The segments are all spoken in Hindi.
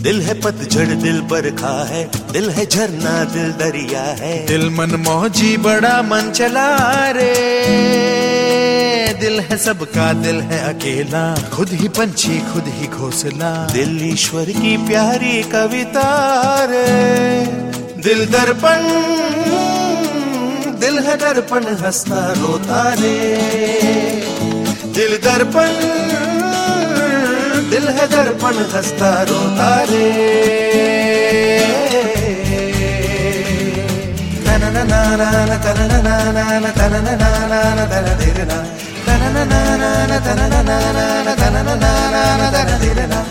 दिल है पतझड़ दिल बरखा है, दिल है झरना दिल दरिया है। दिल मन मौजी बड़ा मन चला रे, दिल है सबका दिल है अकेला, खुद ही पंछी खुद ही घोंसला। दिल ईश्वर की प्यारी कविता रे। दिल दर्पण दिल है दर्पण हंसता रोता रे। दिल दर्पण दिल है दर्पण हंसता रोता रे। ना ना ना ना ना तना ना ना ना तना ना ना ना तना धीरे ना तना ना ना ना तना ना ना तना ना ना तना धीरे ना।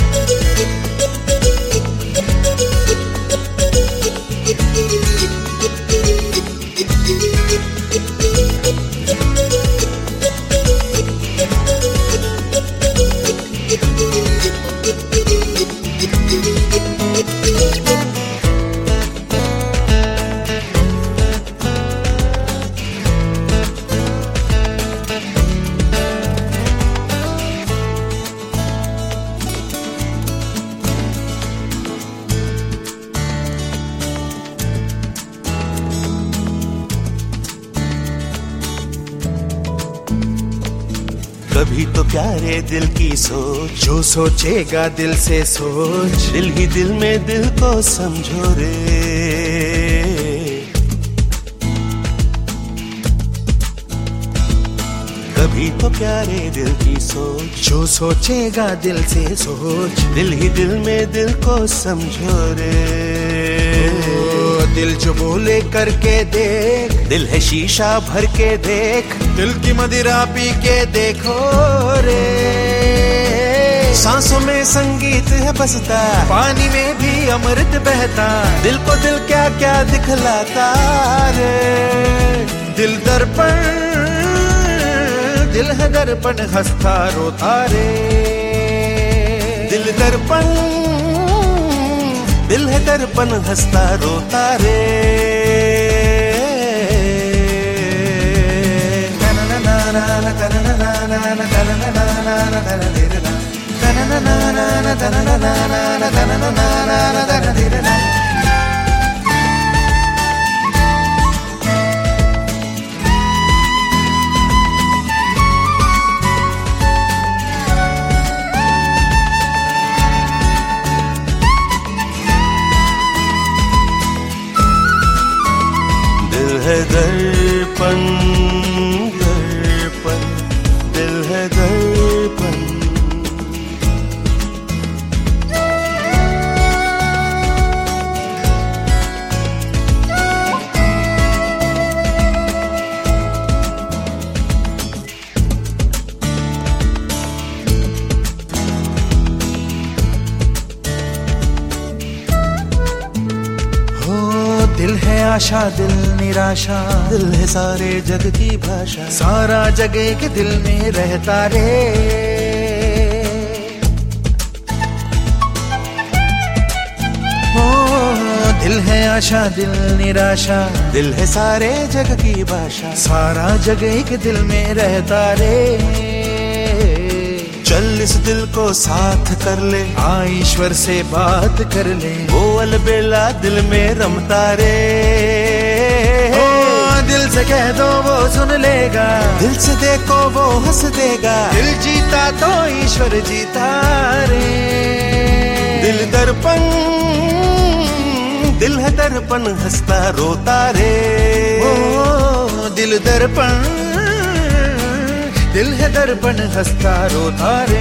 कभी तो प्यारे दिल की सोच, जो सोचेगा दिल से सोच, दिल ही दिल में दिल को समझो रे। कभी तो प्यारे दिल की सोच, जो सोचेगा दिल से सोच, दिल ही दिल में दिल को समझो रे। दिल जो बोले करके देख, दिल है शीशा भर के देख, दिल की मदिरा पी के देखो रे। सांसों में संगीत है बसता, पानी में भी अमृत बहता, दिल को दिल क्या क्या दिखलाता रे। दिल दर्पण दिल है दर्पण हंसता रोता रे। दिल दर्पण दिल है दर्पण हंसता रोता रे। ना ना ना ना ना ना ना ना ना ना ना ना ना ना ना ना ना ना धीरे ना ना ना ना ना ना ना ना ना ना ना ना ना ना ना ना धीरे ना। दिल है दर्पण दर्पण दिल है दर्पण। दिल है आशा दिल निराशा, दिल है सारे जग की भाषा, सारा जग के दिल में रहता रे। दिल है आशा दिल निराशा, दिल है सारे जग की भाषा, सारा जग एक दिल में रहता रे। चल इस दिल को साथ कर ले, आ ईश्वर से बात कर ले, वो अलबेला दिल में रमता रे। दिल से कह दो वो सुन लेगा, दिल से देखो वो हंस देगा, दिल जीता तो ईश्वर जीता रे। दिल दर्पण दिल है दर्पण हंसता रोता रे। दिल दर्पण दिल है दर्पण हंसता रोता रे।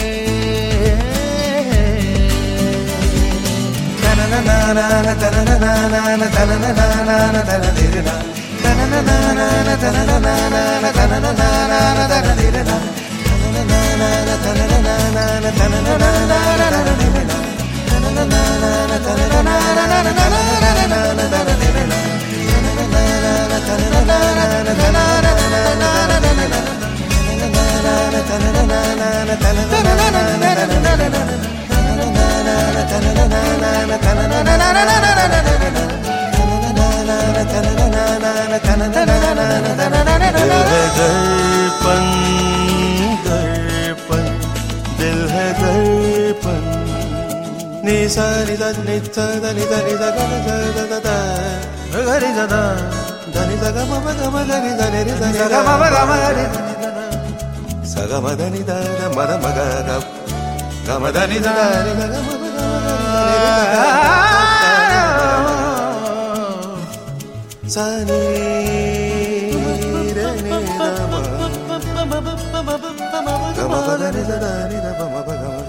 ना ना ना ना ना तना ना ना ना तना ना ना ना तना धीरे ना तना ना ना ना तना ना ना तना ना ना तना धीरे ना तना ना ना तना ना ना तना ना ना तना धीरे ना तना ना ना तना ना ना तना धीरे ना तना ना ना तना ना तना दर्पण दर्पण दिल है दर्पण। ని స ని ద ని త ద ని ద ని ద గ ద ద ద ద గ ని ద ద ద ని ద గ మ గ మ గ ని ద ని ద ని గ మ గ మ ని స గ మ ద ని ద ద మ ద మ గ గ గ మ ద ని ద ని ద గ మ గ స ని రే ని ద మ గ మ ప ద ని ద ద ని ద ప మ ప గ మ